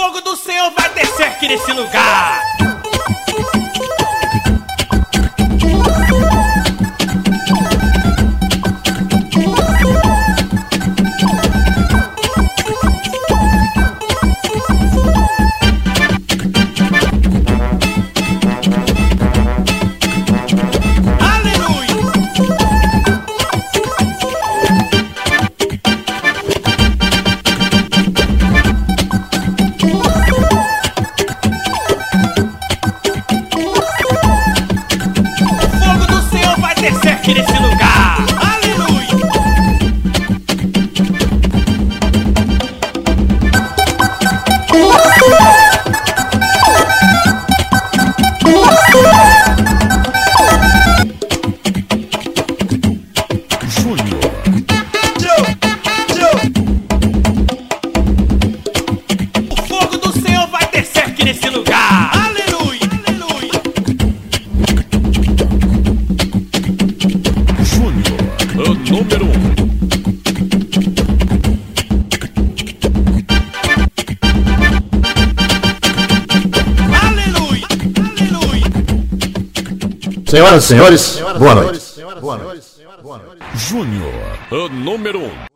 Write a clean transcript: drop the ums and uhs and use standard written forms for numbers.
fogo do Senhor vai descer aqui nesse lugar. Aqui nesse lugar, aleluia. Júnior. O fogo do Senhor vai descer aqui nesse lugar, aleluia. O número 1. Aleluia, aleluia. Senhoras e senhores, boa noite. Júnior, o número 1.